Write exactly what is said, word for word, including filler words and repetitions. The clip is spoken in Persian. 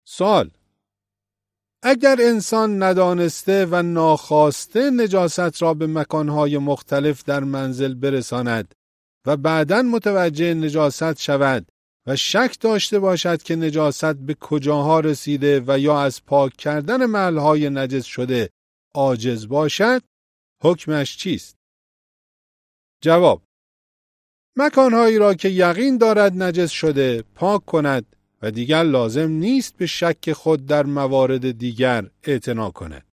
سوال: اگر انسان ندانسته و ناخواسته نجاست را به مکانهای مختلف در منزل برساند و بعداً متوجه نجاست شود و شک داشته باشد که نجاست به کجاها رسیده و یا از پاک کردن محلهای نجس شده عاجز باشد، حکمش چیست؟ جواب: مکانهایی را که یقین دارد نجس شده پاک کند و دیگر لازم نیست به شک خود در موارد دیگر اعتنا کند.